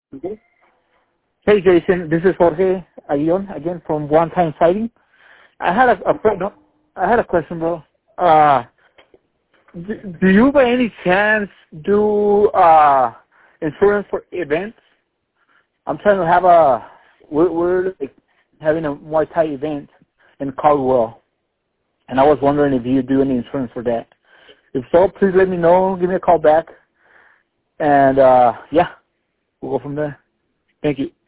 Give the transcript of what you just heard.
Okay. Hey Jason, this is Jorge Aguillon again from One Time Sighting. I had a question, bro. Do you by any chance do insurance for events? I'm trying to have we're like having a Muay Thai event in Caldwell, and I was wondering if you do any insurance for that. If so, please let me know. Give me a call back, and yeah, we'll go from there. Thank you.